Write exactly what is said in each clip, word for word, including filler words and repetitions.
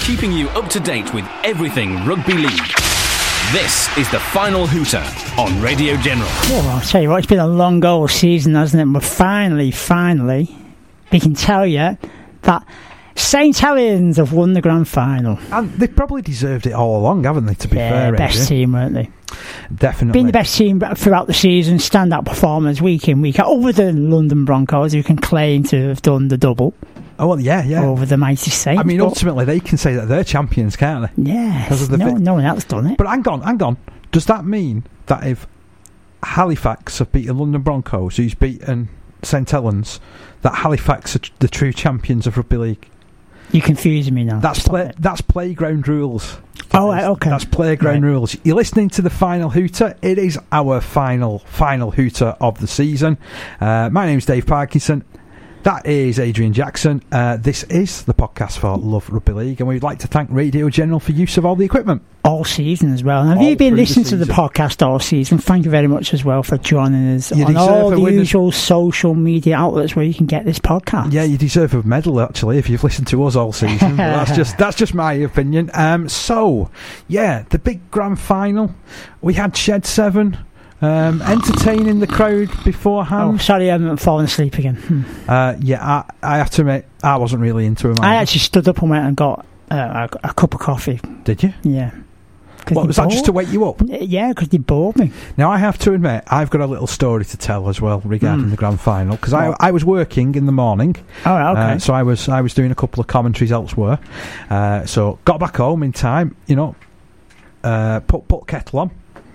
keeping you up to date with everything rugby league. This is the Final Hooter on Radio General. Yeah, well, I'll tell you what, it's been a long old season, hasn't it? But finally, finally, we can tell you that Saint Helens have won the grand final. And they probably deserved it all along, haven't they, to be yeah, fair? Best Adrian? team, weren't they? Definitely. Been the best team throughout the season, standout performers week in, week out, over the London Broncos, who can claim to have done the double. Oh, well, yeah, yeah. Over the mighty Saints. I mean, ultimately, they can say that they're champions, can't they? Yes. The no, fi- no one else done it. But hang on, hang on. Does that mean that if Halifax have beaten London Broncos, who's beaten Saint Helens, that Halifax are tr- the true champions of rugby league? You're confusing me now. That's play- that's playground rules. Oh, right, okay. That's playground right. rules. You're listening to the Final Hooter. It is our final, final Hooter of the season. Uh, my name's Dave Parkinson. That is Adrian Jackson. Uh, this is the podcast for Love Rugby League, and we'd like to thank Radio General for use of all the equipment. All season as well. And have all you been listening the to the podcast all season? Thank you very much as well for joining us you on all the winner. usual social media outlets where you can get this podcast. Yeah, you deserve a medal, actually, if you've listened to us all season. But that's just that's just my opinion. Um, so, yeah, the big grand final. We had Shed seven. Um, entertaining the crowd beforehand. Oh, sorry, I haven't fallen asleep again. Hmm. Uh, yeah, I, I have to admit, I wasn't really into him. I actually stood up and went and got uh, a, a cup of coffee. Did you? Yeah. What, was that just to wake you up? Yeah, because they bored me. Now, I have to admit, I've got a little story to tell as well regarding mm. the grand final, because I, I was working in the morning. Oh, okay. Uh, so I was I was doing a couple of commentaries elsewhere. Uh, so got back home in time, you know, uh, put put kettle on.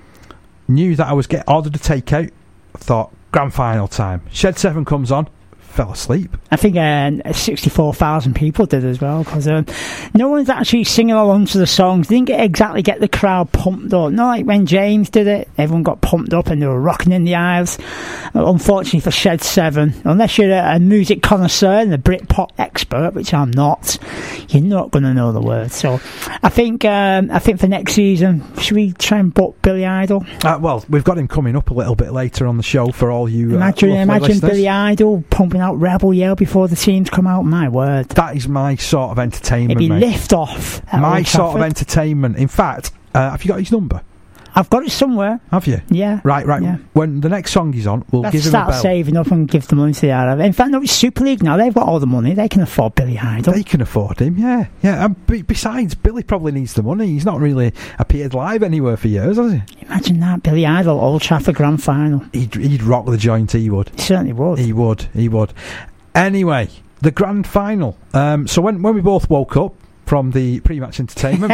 Knew that I was get ordered a takeout. Thought grand final time. Shed seven comes on. Fell asleep. I think uh, sixty-four thousand people did as well, because um, no one's actually singing along to the songs. They didn't get, exactly get the crowd pumped up. Not like when James did it. Everyone got pumped up and they were rocking in the aisles. Uh, unfortunately for Shed seven, unless you're a, a music connoisseur and a Britpop expert, which I'm not, you're not going to know the words. So I think um, I think for next season, should we try and book Billy Idol? Uh, well, we've got him coming up a little bit later on the show for all you uh, Imagine, imagine listeners. Billy Idol pumping out Rebel Yell before the teams come out. My word, that is my sort of entertainment. It'd be mate. lift off. My sort of entertainment. In fact, uh, have you got his number? I've got it somewhere. Have you? Yeah. Right, right. Yeah. When the next song is on, we'll Let's give him a start bell. saving up and give the money to the R F. In fact, no, it's Super League now. They've got all the money. They can afford Billy Idol. They can afford him, yeah. Yeah. And b- besides, Billy probably needs the money. He's not really appeared live anywhere for years, has he? Imagine that, Billy Idol, Old Trafford Grand Final. He'd, he'd rock the joint, he would. He certainly would. He would, he would. Anyway, the grand final. Um, so when, when we both woke up from the pre-match entertainment...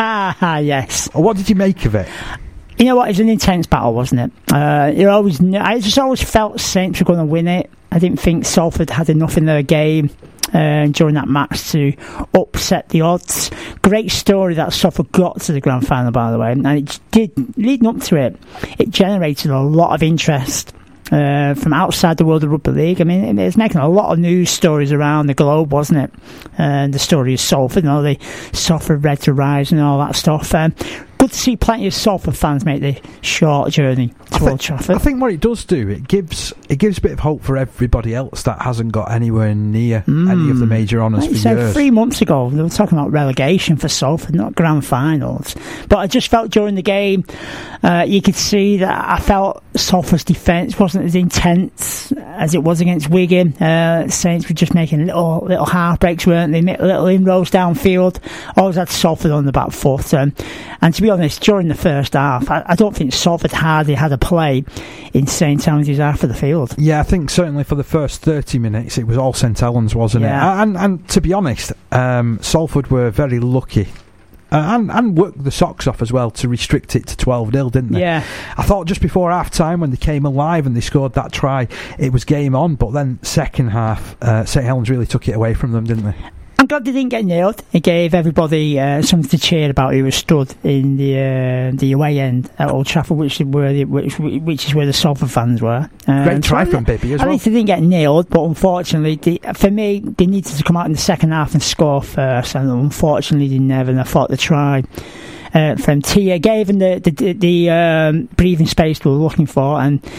yes. What did you make of it? You know what? It was an intense battle, wasn't it? Uh, you always, kn- I just always felt Saints were going to win it. I didn't think Salford had enough in their game uh, during that match to upset the odds. Great story that Salford got to the grand final, by the way, and it did. Leading up to it, it generated a lot of interest. Uh, from outside the world of rugby league. I mean, it was making a lot of news stories around the globe, wasn't it? And uh, the story of Salford, you know, the Salford Red to Rise and all that stuff. Um, good to see plenty of Salford fans make the short journey to think, Old Trafford. I think what it does do, it gives it gives a bit of hope for everybody else that hasn't got anywhere near mm. any of the major honours like for said, years. Three months ago, they were talking about relegation for Salford, not grand finals. But I just felt during the game, uh, you could see that I felt Salford's defence wasn't as intense as it was against Wigan. Uh, Saints were just making little little half breaks, weren't they? Little inroads downfield. Always had Salford on the back foot. Um, and to be honest, during the first half, I, I don't think Salford hardly had a play in Saint Helens' half of the field. Yeah, I think certainly for the first thirty minutes it was all Saint Helens, wasn't yeah. it? And, and to be honest, um, Salford were very lucky. Uh, and, and worked the socks off as well to restrict it to twelve nil, didn't they? Yeah. I thought just before half time when they came alive and they scored that try, it was game on. But then second half, uh, Saint Helens really took it away from them, didn't they? I'm glad they didn't get nailed. It gave everybody uh, something to cheer about who was stood in the uh, the away end at Old Trafford, which is where the, which, which is where the Salford fans were. Um, Great try so from Bibby as at well. At least they didn't get nailed, but unfortunately, they, for me, they needed to come out in the second half and score first, and unfortunately, they never. And I thought the try uh, from Tia gave them the the, the um, breathing space they were looking for, and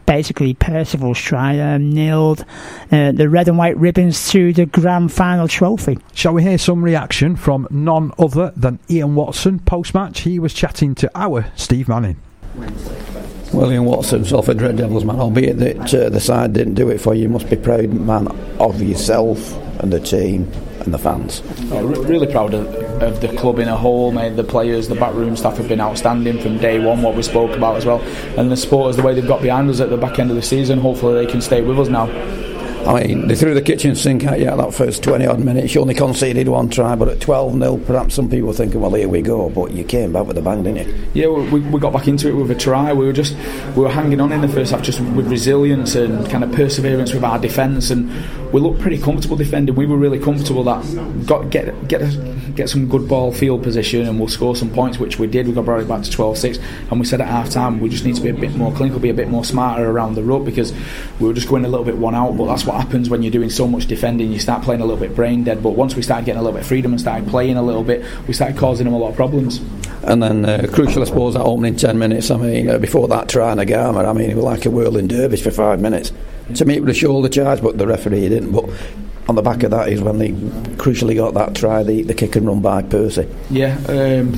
basically Percival's try um, nailed uh, the red and white ribbons to the grand final trophy. Shall we hear some reaction from none other than Ian Watson post-match? He was chatting to our Steve Manning. Well, Ian Watson, Salford Red Devils man, albeit that uh, the side didn't do it for you, you must be proud, man, of yourself and the team and the fans. Oh, re- really proud of, of the club in a whole, mate. The players, the backroom staff have been outstanding from day one, what we spoke about as well, and the supporters, the way they've got behind us at the back end of the season. Hopefully they can stay with us now. I mean, they threw the kitchen sink at you at that first twenty odd minutes. You only conceded one try, but at twelve nil, perhaps some people were thinking, well, here we go. But you came back with a bang, didn't you? Yeah, we, we got back into it with a try. We were just we were hanging on in the first half, just with resilience and kind of perseverance with our defence, and we looked pretty comfortable defending. We were really comfortable that got get get a, get some good ball field position, and we'll score some points, which we did. We got brought it back to twelve six, and we said at half time we just need to be a bit more clinical, be a bit more smarter around the ruck, because we were just going a little bit one out. But that's what happens when you're doing so much defending. You start playing a little bit brain dead. But once we started getting a little bit of freedom and started playing a little bit, we started causing them a lot of problems. And then uh, crucial, I suppose, that opening ten minutes. I mean, uh, before that try, Nagama, I mean, it was like a whirling dervish for five minutes. To me, it was a shoulder charge, but the referee didn't. But on the back of that is when they crucially got that try, the, the kick and run by Percy. Yeah. Um,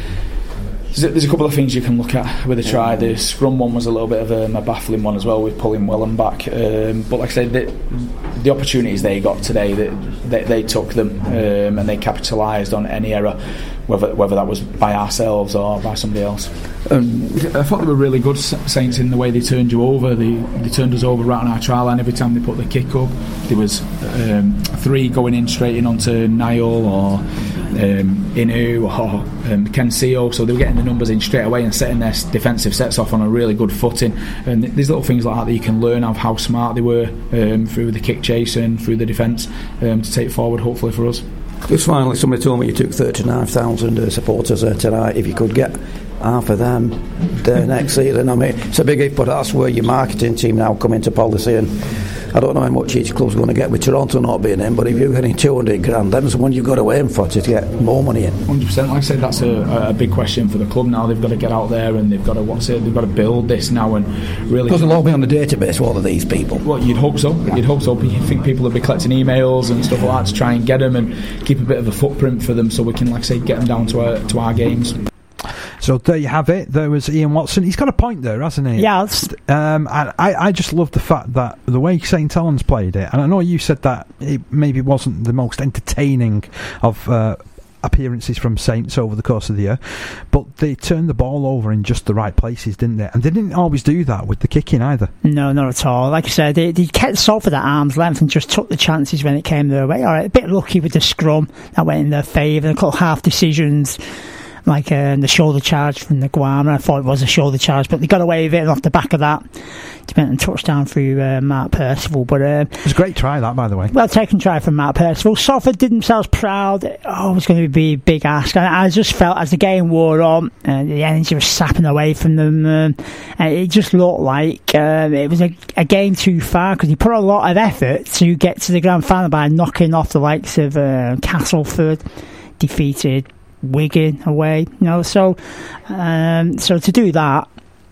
There's a, there's a couple of things you can look at with the try. The scrum one was a little bit of a, a baffling one as well, with pulling Welland back. Um, but like I said, the, the opportunities they got today, they, they, they took them um, and they capitalised on any error, whether whether that was by ourselves or by somebody else. Um, I thought they were really good, Saints, in the way they turned you over. They, they turned us over right on our try line every time they put the kick up. There was um, three going in straight in onto Niall or um, Inu or um, Ken Seo, so they were getting the numbers in straight away and setting their defensive sets off on a really good footing. And there's little things like that that you can learn of how smart they were um, through the kick chase and through the defence um, to take forward, hopefully, for us. Just finally, somebody told me you took thirty-nine thousand uh, supporters uh, tonight. If you could get half of them there next season, I mean, it's a big if, but that's where your marketing team now come into policy. And I don't know how much each club's going to get with Toronto not being in, but if you're getting two hundred grand, them's the one you've got to aim for to get more money in. one hundred percent. Like I said, that's a, a big question for the club now. They've got to get out there and they've got to what's it? They've got to build this now and really. Because they'll all be on the database, all of these people. Well, you'd hope so. You'd hope so. But you think people will be collecting emails and stuff like that to try and get them and keep a bit of a footprint for them, so we can, like I say, get them down to our to our games. So there you have it. There was Ian Watson. He's got a point there, hasn't he? Yeah. Um, and I, I just love the fact that the way Saint Helens played it, and I know you said that it maybe wasn't the most entertaining of uh, appearances from Saints over the course of the year, but they turned the ball over in just the right places, didn't they? And they didn't always do that with the kicking either. No, not at all. Like I said, they, they kept Salford at arm's length and just took the chances when it came their way. All right, a bit lucky with the scrum that went in their favour. A couple of half decisions, like uh, the shoulder charge from the Guama. I thought it was a shoulder charge, but they got away with it, and off the back of that, they went and touchdown through uh, Mark Percival. But uh, it was a great try, that, by the way. Well taken try from Mark Percival. Salford did themselves proud. Oh, it was going to be a big ask. And I just felt as the game wore on, uh, the energy was sapping away from them. Uh, and it just looked like uh, it was a, a game too far, because he put a lot of effort to get to the grand final by knocking off the likes of uh, Castleford, defeated Wigan away, you know. So, um, so to do that,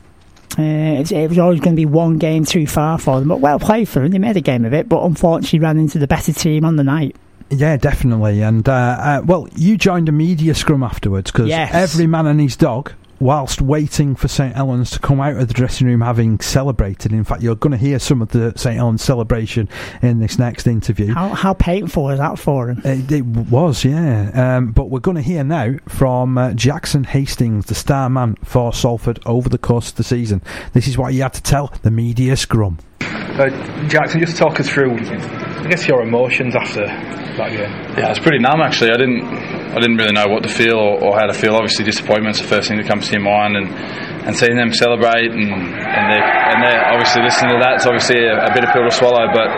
uh, it, it was always going to be one game too far for them. But well played for them. They made a game of it, but unfortunately ran into the better team on the night. Yeah, definitely. And uh, uh, well, you joined a media scrum afterwards, because yes. every man and his dog, whilst waiting for Saint Helens to come out of the dressing room having celebrated. In fact, you're going to hear some of the Saint Helens celebration in this next interview. How, how painful was that for him? It, it was, yeah. Um, but we're going to hear now from uh, Jackson Hastings, the star man for Salford over the course of the season. This is what he had to tell the media scrum. Uh, Jackson, just talk us through, I guess, your emotions after that game. Yeah, it's pretty numb, actually. I didn't I didn't really know what to feel or, or how to feel. Obviously, disappointment's the first thing that comes to your mind, and, and seeing them celebrate and and they're, and they're obviously listening to that, it's obviously a, a bitter pill to swallow. But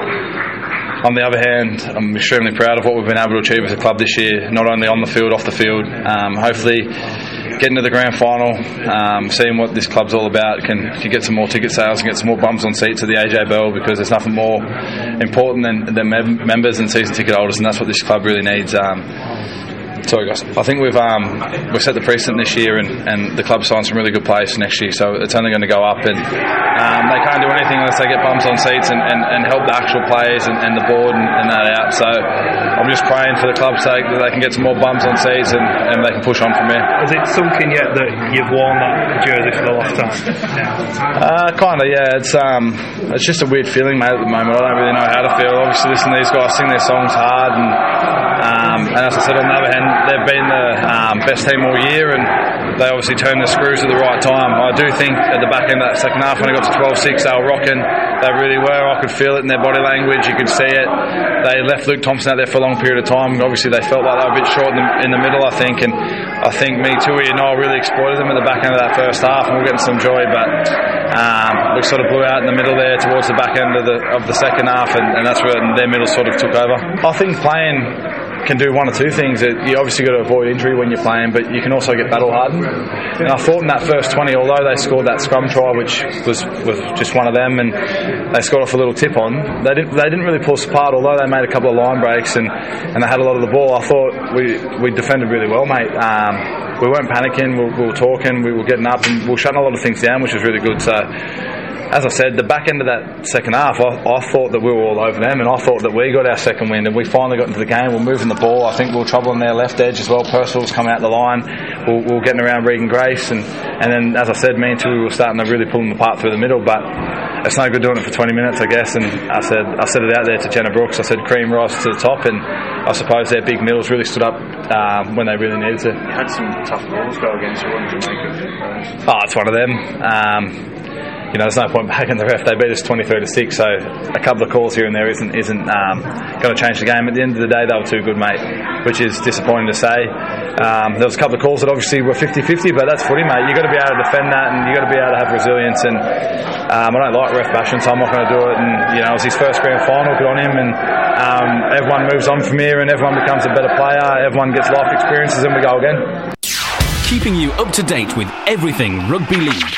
on the other hand, I'm extremely proud of what we've been able to achieve as a club this year, not only on the field, off the field. Um, hopefully, getting to the grand final, um, seeing what this club's all about, can, can get some more ticket sales and get some more bums on seats at the A J Bell, because there's nothing more important than, than mem- members and season ticket holders, and that's what this club really needs. Um, Sorry guys, I think we've um, we've set the precedent this year, and, and the club signed some really good players for next year, so it's only going to go up, and um, they can't do anything unless they get bums on seats and, and, and help the actual players and, and the board and, and that out. So I'm just praying for the club's sake that they can get some more bums on seats and, and they can push on from there. Has it sunk in yet that you've worn that jersey for the last time? Uh, kind of, yeah. It's um, it's just a weird feeling, mate, at the moment. I don't really know how to feel. Obviously, listen to these guys sing their songs hard, and um, and as I said, on the other hand, they've been the um, best team all year, and they obviously turned the screws at the right time. I do think at the back end of that second half, when it got to twelve six, they were rocking. They really were. I could feel it in their body language. You could see it. They left Luke Thompson out there for a long period of time. Obviously, they felt like they were a bit short in the, in the middle, I think, and I think me, Tui and Noel really exploited them at the back end of that first half, and we we're getting some joy, but um, we sort of blew out in the middle there towards the back end of the of the second half, and, and that's where their middle sort of took over. I think playing can do one or two things. You obviously got to avoid injury when you're playing, but you can also get battle hardened. And I thought in that first twenty, although they scored that scrum try, which was, was just one of them, and they scored off a little tip on, they didn't they didn't really pull us apart. Although they made a couple of line breaks and, and they had a lot of the ball, I thought we we defended really well, mate. Um, we weren't panicking. We, we were talking. We were getting up, and we were shutting a lot of things down, which was really good. So, as I said, the back end of that second half, I, I thought that we were all over them, and I thought that we got our second wind, and we finally got into the game. We're moving the ball. I think we were troubling their left edge as well. Purcell's coming out the line. We we're, we we're getting around Regan Grace, and, and then, as I said, me and Tui were starting to really pull them apart through the middle, but it's no good doing it for twenty minutes, I guess. And I said I said it out there to Jenna Brooks. I said cream rise to the top, and I suppose their big middles really stood up um, when they really needed to. You had some tough balls go against you. What did you make of it? Oh, it's one of them. Um, You know, there's no point backing the ref. They beat us twenty-three to six, so a couple of calls here and there isn't isn't um, going to change the game. At the end of the day, they were too good, mate, which is disappointing to say. Um, there was a couple of calls that obviously were fifty-fifty, but that's footy, mate. You've got to be able to defend that, and you've got to be able to have resilience. And um, I don't like ref bashing, so I'm not going to do it. And you know, it was his first grand final. Good on him. And um, everyone moves on from here, and everyone becomes a better player. Everyone gets life experiences, and we go again. Keeping you up to date with everything rugby league.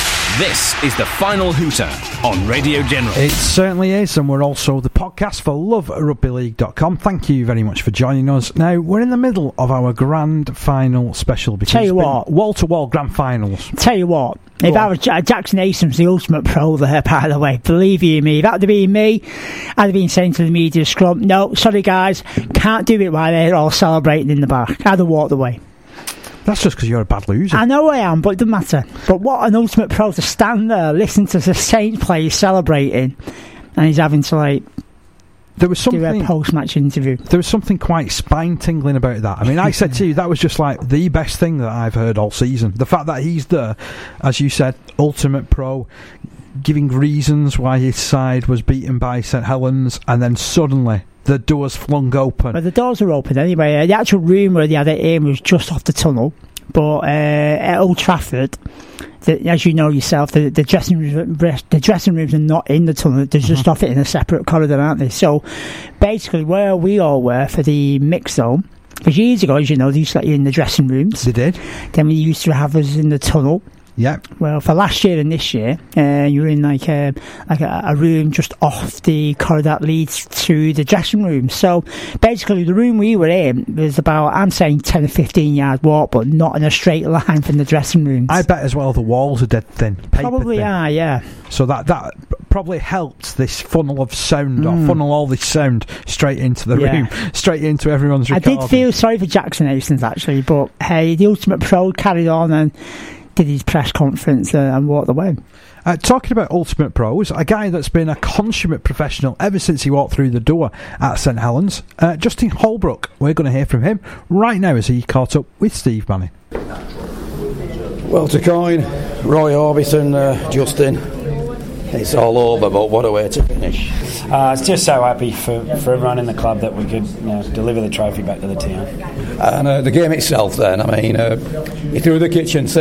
This is the Final Hooter on Radio General. It certainly is, and we're also the podcast for love rugby league dot com. Thank you very much for joining us. Now, we're in the middle of our grand final special. Tell you what, wall-to-wall grand finals. Tell you what, Go if on. I was J- Jackson Aesom's the ultimate pro there, by the way, believe you me, if that had been me, I'd have been saying to the media scrum, no, sorry guys, can't do it while they're all celebrating in the back. I'd have walked away. That's just because you're a bad loser. I know I am, but it doesn't matter. But what an ultimate pro to stand there, listen to the Saints players celebrating, and he's having to, like, there was something, do a post-match interview. There was something quite spine-tingling about that. I mean, I said to you, that was just like the best thing that I've heard all season. The fact that he's there, as you said, ultimate pro, giving reasons why his side was beaten by St Helens, and then suddenly the doors flung open. Well, the doors were open anyway. Uh, the actual room where they had it in was just off the tunnel. But uh, at Old Trafford, the, as you know yourself, the, the dressing rooms, the dressing rooms are not in the tunnel. They're just uh-huh. off it in a separate corridor, aren't they? So basically, where we all were for the mix zone, because years ago, as you know, they used to let you in the dressing rooms. They did. Then we used to have us in the tunnel. Yeah. Well, for last year and this year, uh, you were in like a like a, a room just off the corridor that leads to the dressing room. So basically, the room we were in was about, I'm saying, ten or fifteen yard walk, but not in a straight line from the dressing rooms. I bet as well the walls are dead thin. Probably thin. are, yeah. So that that probably helped this funnel of sound, mm. or funnel all this sound straight into the yeah. room, straight into everyone's recording. I did feel sorry for Jackson Aesom's actually, but hey, the ultimate pro carried on and did his press conference uh, and walked away. Uh, talking about ultimate pros, a guy that's been a consummate professional ever since he walked through the door at St Helens, uh, Justin Holbrook. We're going to hear from him right now as he caught up with Steve Manning. Well, to coin Roy Orbison, uh, Justin, it's all over, but what a way to finish. Uh, I was just so happy for, for everyone in the club that we could, you know, deliver the trophy back to the town. And uh, the game itself then, I mean, uh, he threw the kitchen sink,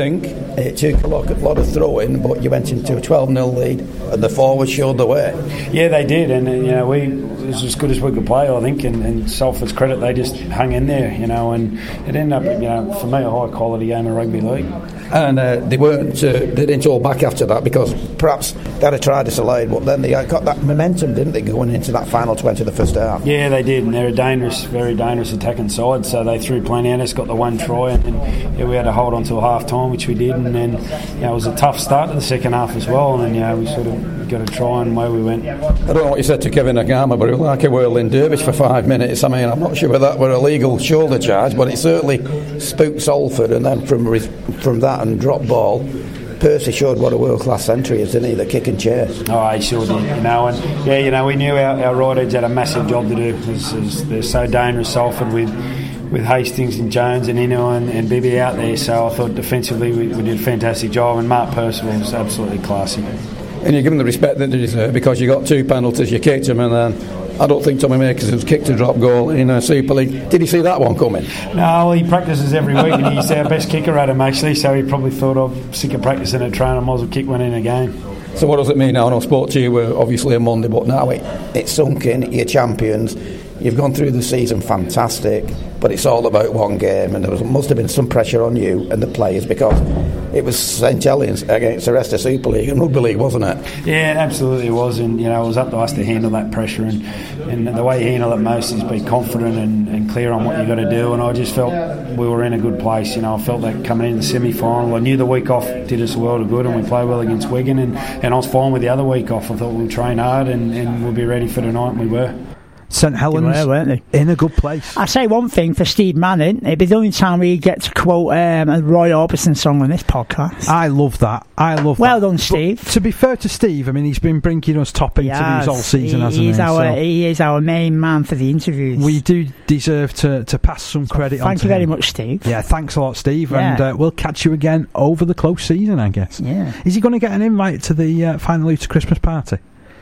it took a lot, a lot of throwing, but you went into a twelve nil lead, and the forwards showed the way. Yeah, they did, and uh, you know, we it was as good as we could play, I think. And, and Salford's credit, they just hung in there, you know, and it ended up, you know, for me, a high quality game of rugby league. And uh, they weren't, uh, they didn't hold back after that, because perhaps they'd have tried to Slade, but then they got that momentum, didn't they, going into that final twenty of the first half? Yeah, they did, and they're a dangerous, very dangerous attacking side. So they threw plenty at us, got the one try, and then yeah, we had to hold on till half time, which we did. And then you know, it was a tough start to the second half as well. And then you know, we sort of got a try, and away we went. I don't know what you said to Kevin Agama, but it was like a whirling dervish for five minutes. I mean, I'm not sure whether that were a legal shoulder charge, but it certainly spooked Salford. And then from from that and drop ball, Percy showed what a world-class centre he is, didn't he? The kick and chase. Oh, he sure did, you know. And yeah, you know, we knew our, our right edge had a massive job to do. It's, it's, they're so dangerous, Salford, with with Hastings and Jones and Inu and, and Bibby out there. So I thought defensively we, we did a fantastic job, and Mark Percival was absolutely classy. And you give him the respect that they deserve, because you got two penalties, you kicked him, and then I don't think Tommy Makers has kicked a drop goal in a Super League. Did he see that one coming? No, he practices every week, and he's our best kicker at him, actually, so he probably thought, I'm sick of practicing at train, I might as well kick one in a game. So what does it mean now? I know I spoke to you uh, obviously on Monday, but now it, it's sunk in, you're champions, you've gone through the season fantastic, but it's all about one game, and there was, must have been some pressure on you and the players, because it was Saint Helens against the rest of Super League and Rugby League, wasn't it? Yeah, absolutely it was, and you know, it was up to us to handle that pressure, and, and the way you handle it most is be confident and, and clear on what you've got to do, and I just felt we were in a good place. You know, I felt that coming into the semi-final, I knew the week off did us a world of good, and we played well against Wigan, and, and I was fine with the other week off. I thought we'll train hard and, and we'll be ready for tonight, and we were. St Helens were, weren't they? In a good place. I say one thing for Steve Manning, it'd be the only time we get to quote um, a Roy Orbison song on this podcast. I love that. I love well that. Well done, Steve. But to be fair to Steve, I mean, he's been bringing us top interviews yes, all season, he, hasn't he's he? Our, so he is our main man for the interviews. We do deserve to, to pass some credit on to him. Thank you very much, Steve. Yeah, thanks a lot, Steve. Yeah. And uh, we'll catch you again over the close season, I guess. Yeah. Is he going to get an invite to the uh, Final Luta Christmas party?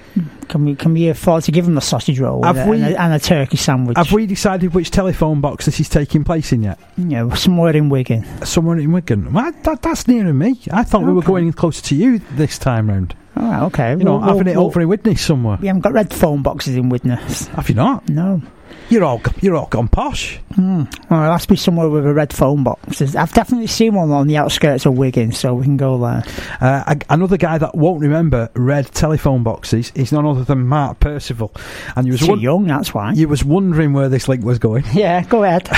Can we can we afford to give him a sausage roll have and, we, a, and, a, and a turkey sandwich? Have we decided which telephone box this is taking place in yet? Yeah, somewhere in Wigan. Somewhere in Wigan. Well, that, that's nearer me. I thought okay. we were going closer to you this time round. Oh, right, okay. You well, know, having well, it well, over in Widnes somewhere. We haven't got red phone boxes in Widnes. Have you not? No. You're all you're all gone posh. Mm. Well, it has to be somewhere with a red phone box. There's, I've definitely seen one on the outskirts of Wigan, so we can go there. Uh, another guy that won't remember red telephone boxes is none other than Mark Percival. And you was too won- young, that's why. You was wondering where this link was going. Yeah, go ahead.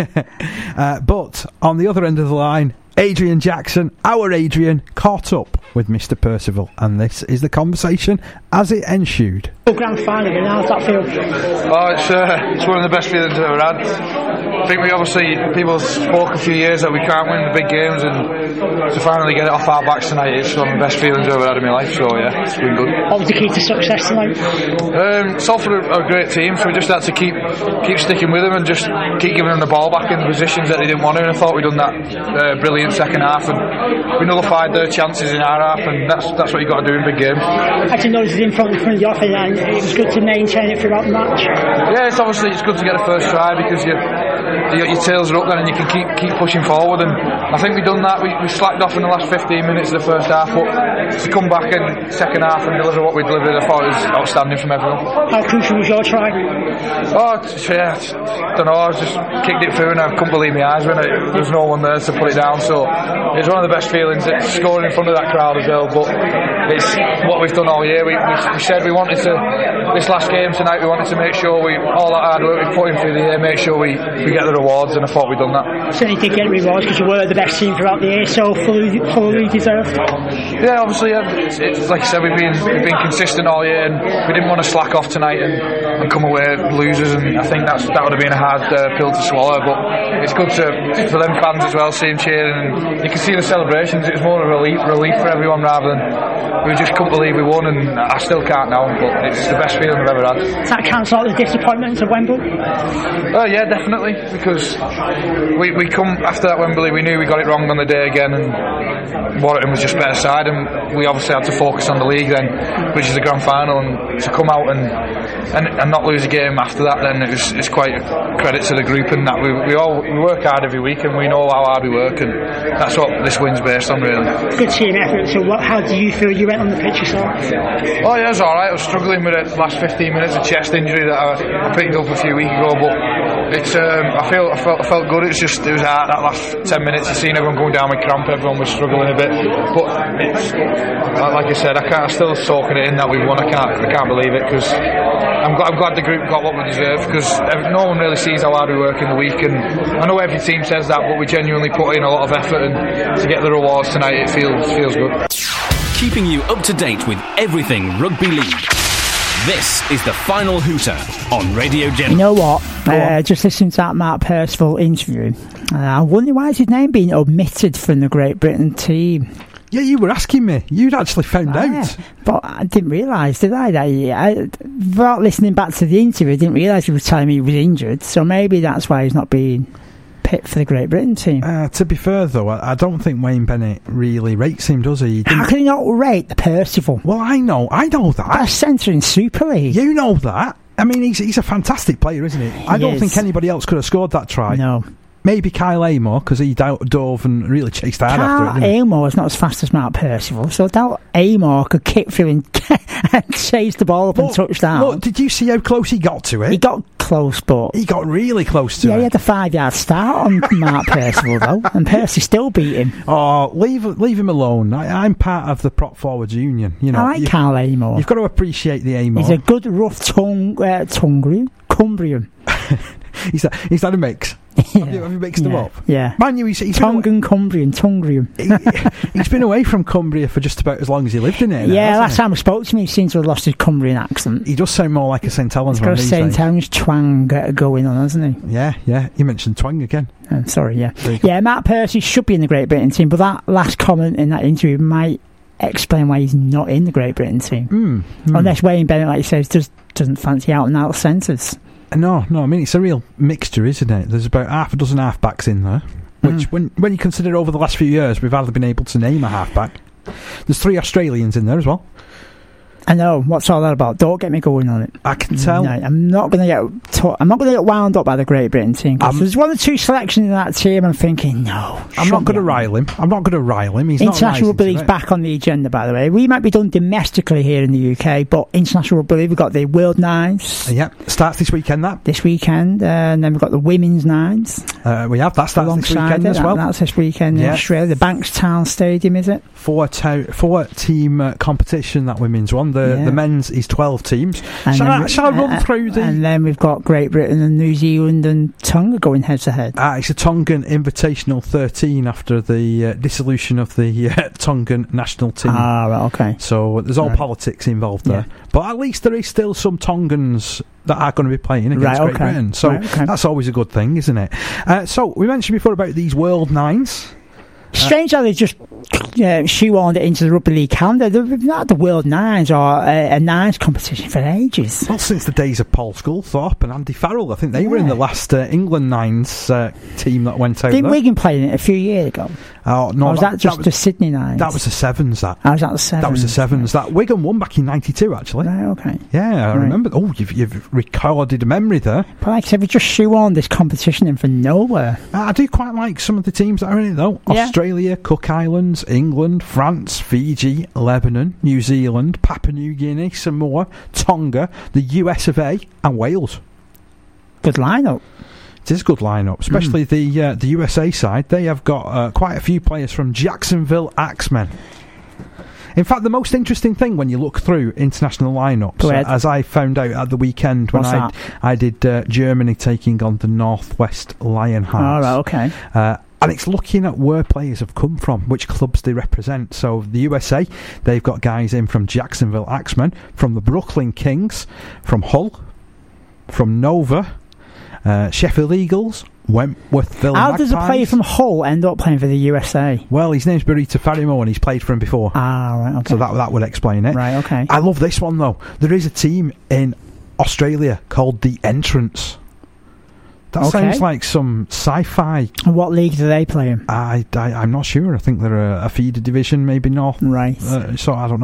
uh, but on the other end of the line, Adrian Jackson, our Adrian, caught up with Mister Percival, and this is the conversation as it ensued. Grand final, how does that feel? Oh, it's uh, it's one of the best feelings I've ever had. I think we obviously, people spoke a few years that we can't win the big games, and to finally get it off our backs tonight, it's one of the best feelings I've ever had in my life, so yeah, it's been good. What was the key to success tonight? Um, Salford are a great team, so we just had to keep keep sticking with them and just keep giving them the ball back in the positions that they didn't want to, and I thought we'd done that uh, brilliant second half, and we nullified their chances in our half, and that's that's what you've got to do in big games. I didn't notice it in front, in front of the off, and it was good to maintain it throughout the match. Yeah, it's obviously it's good to get a first try, because you You, your tails are up then and you can keep keep pushing forward, and I think we've done that. We, we slacked off in the last fifteen minutes of the first half, but to come back in second half and deliver what we delivered, I thought it was outstanding from everyone. How crucial was your try? Oh, yeah, I don't know, I just kicked it through and I couldn't believe my eyes when it, there was no one there to put it down, so it was one of the best feelings, it's scoring in front of that crowd as well, but it's what we've done all year. We, we, we said we wanted to, this last game tonight, we wanted to make sure we, all that hard work we put in through the year, make sure we, we get the rewards, and I thought we'd done that. Certainly did get rewards because you were the best team throughout the year, so fully, fully deserved. Yeah, obviously, it's, it's, like I said, we've been we've been consistent all year, and we didn't want to slack off tonight and, and come away losers, and I think that's, that would have been a hard uh, pill to swallow, but it's good to, for them fans as well, seeing cheering, and you can see the celebrations. It was more a relief, relief for everyone rather than we just couldn't believe we won, and I still can't now, but it's the best feeling I've ever had. Does that cancel out the disappointments of Wembley? Oh yeah, definitely, because we we come after that Wembley, we knew we got it wrong on the day again, and Warrington was just better side, and we obviously had to focus on the league then, which is the grand final, and to come out and and, and and not lose a game after that, then it was, it's quite a credit to the group, and that we, we all we work hard every week, and we know how hard we work, and that's what this win's based on, really. Good team effort. So what, how do you feel you went on the pitch yourself? Oh yeah, it was alright. I was struggling with the last fifteen minutes of chest injury that I, I picked up a few weeks ago, but it's um, I feel I felt I felt good. It's just it was hard that last ten minutes. I seen everyone going down with cramp. Everyone was struggling a bit, but it's like I said, I can't. I'm still soaking it in that we've won. I can't. I can't believe it, because I'm glad, I'm glad the group got what we deserve, because no one really sees how hard we work in the week, and I know every team says that, but we genuinely put in a lot of effort, and to get the rewards tonight, it feels feels good. Keeping you up to date with everything rugby league. This is the Final Hooter on Radio General. You know what? Uh, just listening to that Mark Percival interview, uh, I wonder why is his name being omitted from the Great Britain team. Yeah, you were asking me. You'd actually found oh, out. Yeah. But I didn't realise, did I? That he, I? Without listening back to the interview, I didn't realise he was telling me he was injured. So maybe that's why he's not being picked for the Great Britain team. Uh, to be fair, though, I, I don't think Wayne Bennett really rates him, does he? he How can he not rate the Percival? Well, I know. I know that. Best centre in Super League. You know that. I mean, he's he's a fantastic player, isn't he? I He don't is. think anybody else could have scored that try. No. Maybe Kyle Amor, because he do- dove and really chased hard Kyle after it, didn't he? Amor is not as fast as Mark Percival, so I doubt Amor could kick through and, and chase the ball up Look, and touch down. Look, did you see how close he got to it? He got close, but He got really close to yeah, it. he had a five-yard start on Mark Percival though, and Percy still beat him. Oh, leave leave him alone. I, I'm part of the prop forwards union. You know, I like you, Kyle Amor. You've got to appreciate the Amor. He's a good rough tongue, uh, Tungrian, Cumbrian. he's a, he's had a mix. Have, you, have you mixed yeah. them up? Yeah. Man, you, he's, he's Tongan, Cumbrian, Tungrian. he, he's been away from Cumbria for just about as long as he lived in it. Yeah, now, last he? time I spoke to him, he seems to have lost his Cumbrian accent. He does sound more like a Saint Helens He's got man a these Saint days. Helens twang uh, going on, hasn't he? Yeah, yeah. You mentioned twang again. Oh, sorry, yeah. Yeah, Matt Percy should be in the Great Britain team, but that last comment in that interview might explain why he's not in the Great Britain team. Mm, mm. Unless Wayne Bennett, like you says, just doesn't fancy out and out centres. No, no. I mean, it's a real mixture, isn't it? There's about half a dozen half-backs in there, which, mm. when when you consider over the last few years, we've hardly been able to name a half-back. There's three Australians in there as well. I know. What's all that about? Don't get me going on it. I can tell. No, I'm not going to get. Ta- I'm not going to get wound up by the Great Britain team. Cause there's one or two selections in that team. I'm thinking, no. I'm not going to rile him. I'm not going to rile him. He's International not Rugby League's back on the agenda, by the way. We might be done domestically here in the U K, but International Rugby League, we've got the World Nines. Yeah, starts this weekend. That this weekend, uh, and then we've got the Women's Nines. Uh, we have that starts this weekend it, as well. That, that's this weekend yeah. in Australia. The Bankstown Stadium, is it? Four, to- four team uh, competition, that women's one. The yeah. the men's is twelve teams. And Shall, I, we, shall I run uh, through the? And then we've got Great Britain and New Zealand and Tonga going head to head. Uh, it's a Tongan Invitational thirteen after the uh, dissolution of the uh, Tongan national team. Ah, right, okay. So there's all right. politics involved there. Yeah. But at least there is still some Tongans that are going to be playing against right, Great okay. Britain. So right, okay. that's always a good thing, isn't it? Uh, so we mentioned before about these World Nines. Strange how they just uh, shoehorned it into the Rugby League calendar. They've not had the World Nines or a, a Nines competition for ages. Well, since the days of Paul Sculthorpe and Andy Farrell, I think they yeah. were in the last uh, England Nines uh, team that went out. Didn't there. Wigan play in it a few years ago? Oh no, or was that, that just that was, the Sydney Nines? That was the Sevens. That. Oh, was that the Sevens? That was the Sevens. That Wigan won back in ninety-two, actually. Right, okay. Yeah, I right. remember. Oh, you've, you've recorded a memory there. But like I said, we just shoehorned this competition in for nowhere. Uh, I do quite like some of the teams that are in it, though. Yeah. Australia, Cook Islands, England, France, Fiji, Lebanon, New Zealand, Papua New Guinea, Samoa, Tonga, the U S of A, and Wales. Good lineup. It is a good lineup, especially mm. the uh, the U S A side. They have got uh, quite a few players from Jacksonville Axemen. In fact, the most interesting thing when you look through international lineups, uh, as I found out at the weekend when I I did uh, Germany taking on the Northwest Lionhearts. Oh, right, okay. Uh, and it's looking at where players have come from, which clubs they represent. So the U S A, they've got guys in from Jacksonville Axemen, from the Brooklyn Kings, from Hull, from Nova, uh, Sheffield Eagles, Wentworthville How Magpies. does a player from Hull end up playing for the U S A? Well, his name's Burrito Farimo and he's played for him before. Ah, right, okay. So that that would explain it. Right, okay. I love this one, though. There is a team in Australia called The Entrance. That okay. sounds like some sci-fi. And what league do they play in? I, I, I'm not sure. I think they're a, a feeder division, maybe North. Right. Uh, so I don't know.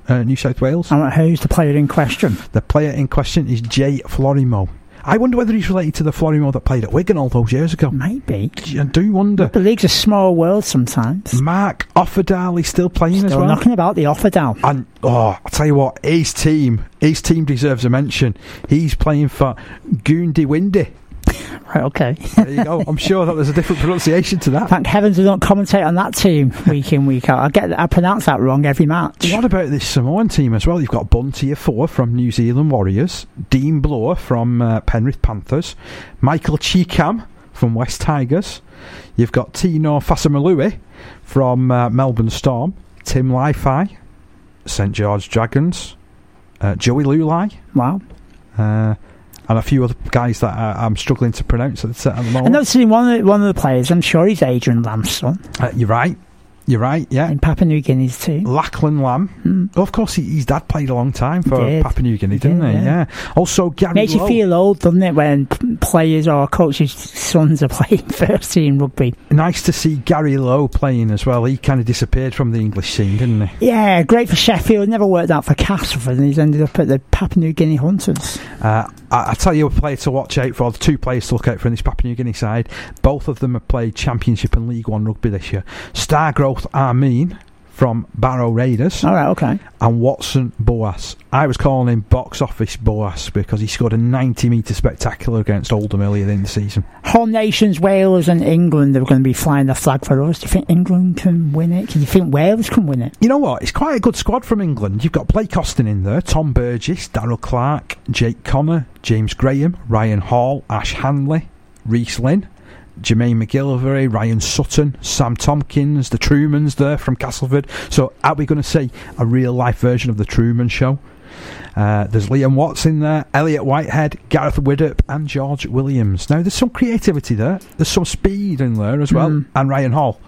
uh, New South Wales. And who's the player in question? The player in question is Jay Florimo. I wonder whether he's related to the Florimo that played at Wigan all those years ago. Maybe. I do wonder. The league's a small world sometimes. Mark Offerdale, he's still playing still as well. Knocking about the Offerdale. And, oh, I'll tell you what, his team, his team deserves a mention. He's playing for Goondiwindi. Right, okay. There you go. I'm sure that there's a different pronunciation to that. Thank heavens we don't commentate on that team week in, week out. I get I pronounce that wrong every match. What about this Samoan team as well? You've got Bunty Afoa from New Zealand Warriors, Dean Blower from uh, Penrith Panthers, Michael Cheekham from West Tigers. You've got Tino Fasamalui from uh, Melbourne Storm, Tim Lifey, St George Dragons, uh, Joey Lulai. Wow. Uh, and a few other guys that uh, I'm struggling to pronounce at the, at the moment. I know seeing one of the, one of the players, I'm sure he's Adrian Lamb's son. Uh, you're right. You're right, yeah. In Papua New Guinea's team. Lachlan Lamb. Mm. Oh, of course, he, his dad played a long time for He did. Papua New Guinea, He didn't did, he? yeah. Yeah. Also, Gary Makes Lowe. you feel old, doesn't it, when p- players or coaches' sons are playing first team rugby. Nice to see Gary Lowe playing as well. He kind of disappeared from the English scene, didn't he? Yeah, great for Sheffield. Never worked out for Castleford, and he's ended up at the Papua New Guinea Hunters. Uh, I, I tell you a player to watch out for, the two players to look out for in this Papua New Guinea side. Both of them have played Championship and League One rugby this year. Stargrowth Armin from Barrow Raiders. All right, okay. And Watson Boas. I was calling him Box Office Boas because he scored a ninety metre spectacular against Oldham earlier in the season. Home nations, Wales and England, are going to be flying the flag for us. Do you think England can win it? Do you think Wales can win it? You know what? It's quite a good squad from England. You've got Blake Austin in there, Tom Burgess, Darryl Clark, Jake Connor, James Graham, Ryan Hall, Ash Hanley, Reece Lynn, Jermaine McGillivray, Ryan Sutton, Sam Tompkins, the Trumans there from Castleford. So are we going to see a real life version of the Truman Show? Uh, there's Liam Watts in there, Elliot Whitehead, Gareth Widdop and George Williams. Now there's some creativity there, there's some speed in there as well, mm. and Ryan Hall.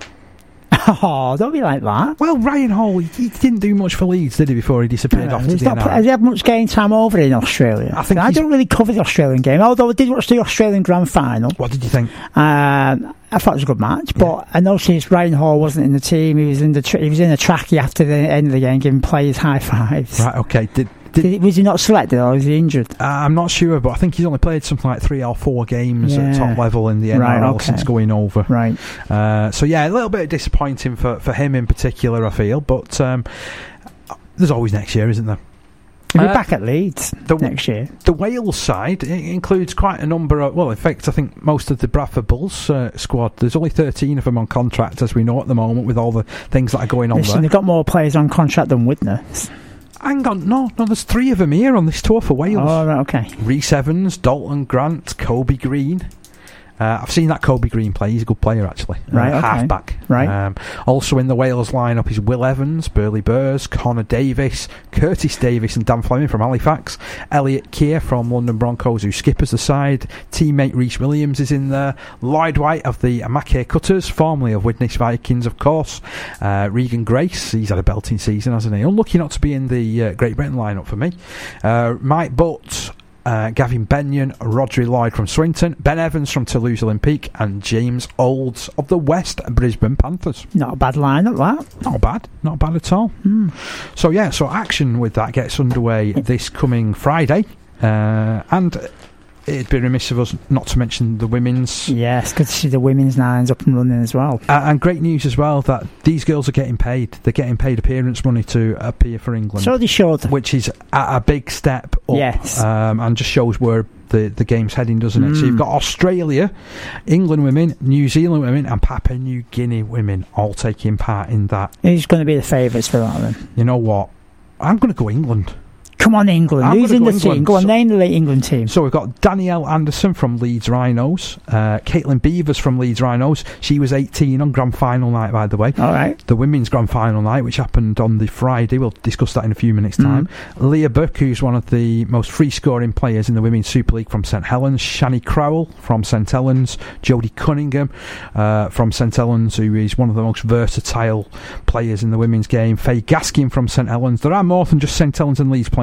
Oh, don't be like that. Well, Ryan Hall, he didn't do much for Leeds, did he, before he disappeared off to the not, Has he had much game time over in Australia? I think I don't really cover the Australian game, although I did watch the Australian Grand Final. What did you think? Um, I thought it was a good match, yeah. But I noticed Ryan Hall wasn't in the team. He was in the tra- he was in the trackie after the end of the game, giving players high fives. Right, okay. Did, did, did was he not selected or was he injured? Uh, I'm not sure, but I think he's only played something like three or four games yeah. at top level in the N R L right, okay. since going over. Right. Uh, so yeah, a little bit disappointing for, for him in particular, I feel. But um, there's always next year, isn't there? He'll be uh, back at Leeds the, next year. The Wales side it includes quite a number of, well, in fact, I think most of the Bradford Bulls uh, squad, there's only thirteen of them on contract, as we know at the moment, with all the things that are going on Listen, there. They've got more players on contract than Widnes. Hang on, no, no, there's three of them here on this tour for Wales. Oh, right, okay. Rhys Evans, Dalton Grant, Kobe Green. Uh, I've seen that Kobe Green play. He's a good player, actually. Right, uh, okay. Halfback. Right. Um, also in the Wales lineup is Will Evans, Burley Burrs, Connor Davis, Curtis Davis and Dan Fleming from Halifax, Elliot Keir from London Broncos, who skippers the side, teammate Reece Williams is in there, Lloyd White of the Mackay Cutters, formerly of Widnes Vikings, of course, uh, Regan Grace, he's had a belting season, hasn't he? Unlucky not to be in the uh, Great Britain lineup for me. Uh, Mike Butt, Uh, Gavin Benyon, Rodri Lloyd from Swinton, Ben Evans from Toulouse Olympique, and James Olds of the West Brisbane Panthers. Not a bad lineup, that. Not bad, not bad at all. Mm. So yeah, so action with that gets underway this coming Friday, uh, and it'd be remiss of us not to mention the women's. Yes, good to see the women's nines up and running as well. Uh, and great news as well that these girls are getting paid. They're getting paid appearance money to appear for England. So they should. Which is a, a big step up. Yes. Um, and just shows where the, the game's heading, doesn't it? Mm. So you've got Australia, England women, New Zealand women, and Papua New Guinea women all taking part in that. Who's going to be the favourites for that then? You know what? I'm going to go England. Come on, England. I'm Who's in go the England. team? Go on, so, name the England team. So we've got Danielle Anderson from Leeds Rhinos, uh, Caitlin Beavers from Leeds Rhinos. She was eighteen on grand final night, by the way. All right. The women's grand final night, which happened on the Friday. We'll discuss that in a few minutes' time. Mm. Leah Burke, who's one of the most free-scoring players in the Women's Super League from St Helens. Shani Crowell from St Helens. Jodie Cunningham uh, from St Helens, who is one of the most versatile players in the women's game. Faye Gaskin from St Helens. There are more than just St Helens and Leeds players